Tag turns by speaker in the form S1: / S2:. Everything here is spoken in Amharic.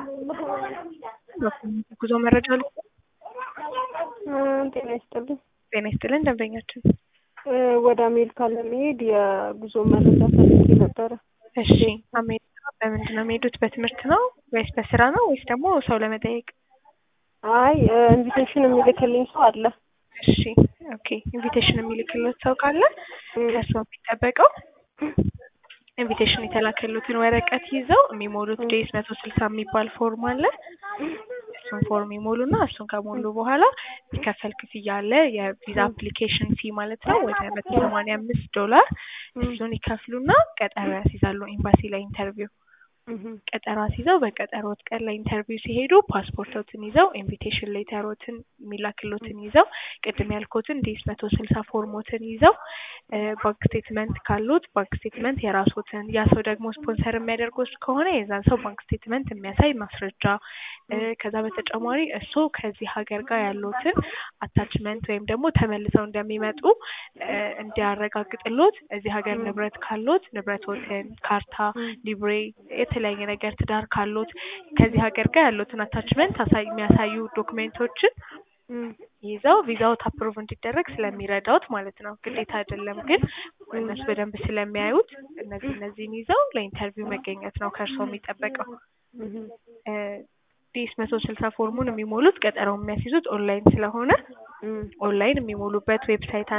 S1: ጉዞ መረጃ ነው።
S2: ጤና ይስጥልኝ።
S1: ጤና ይስጥልን ደንበኛችን።
S2: ወደ አሜሪካ ለመሄድ የጉዞ መረጃ ፈልጌ ነበረ።
S1: እሺ፣ አሜሪካ በምንድን ነው የሚሄዱት? በትምህርት ነው ወይስ በስራ ነው ወይስ ደግሞ ሰው ለመጠየቅ?
S2: አይ ኢንቪቴሽን የሚልክልኝ ሰው አለ።
S1: እሺ፣ ኦኬ። ኢንቪቴሽን የሚልክልዎት ሰው ካለ ከእሱ የሚጠበቀው ኢንቪቴሽን የተላከሉትን ወረቀት ይዘው የሚሞሉት ዴስ 160 የሚባል ፎርም አለ። እሱን ፎርም ይሞሉና እሱን ከሞሉ በኋላ የሚከፈል ክፍያ አለ። የቪዛ አፕሊኬሽን ፊ ማለት ነው፣ ወደ $185 እሱን ይከፍሉና ቀጠሮ ያስይዛሉ ኤምባሲ ላይ ኢንተርቪው። ቀጠሮ አስይዘው በቀጠሮት ቀን ላይ ኢንተርቪው ሲሄዱ ፓስፖርቶትን ይዘው ኢንቪቴሽን ሌተሮትን የሚላክሎትን ይዘው ቅድም ያልኩትን ዴስ 160 ፎርሞትን ይዘው ባንክ ስቴትመንት ካሉት ባንክ ስቴትመንት የራስዎትን፣ ያ ሰው ደግሞ ስፖንሰር የሚያደርጉት ከሆነ የዛን ሰው ባንክ ስቴትመንት የሚያሳይ ማስረጃ፣ ከዛ በተጨማሪ እሱ ከዚህ ሀገር ጋር ያሉትን አታችመንት ወይም ደግሞ ተመልሰው እንደሚመጡ እንዲያረጋግጥሎት እዚህ ሀገር ንብረት ካሉት ንብረቶትን፣ ካርታ፣ ሊብሬ፣ የተለያየ ነገር ትዳር ካሉት ከዚህ ሀገር ጋር ያሉትን አታችመንት የሚያሳዩ ዶክሜንቶችን ይዘው ቪዛው አፕሩቭ እንዲደረግ ስለሚረዳውት ማለት ነው። ግዴታ አይደለም ግን እነሱ በደንብ ስለሚያዩት እነዚህን ይዘው ለኢንተርቪው መገኘት ነው ከእርስዎ የሚጠበቀው። ዴስ 160 ፎርሙን የሚሞሉት ቀጠሮውን የሚያስይዙት ኦንላይን ስለሆነ ኦንላይን የሚሞሉበት ዌብሳይት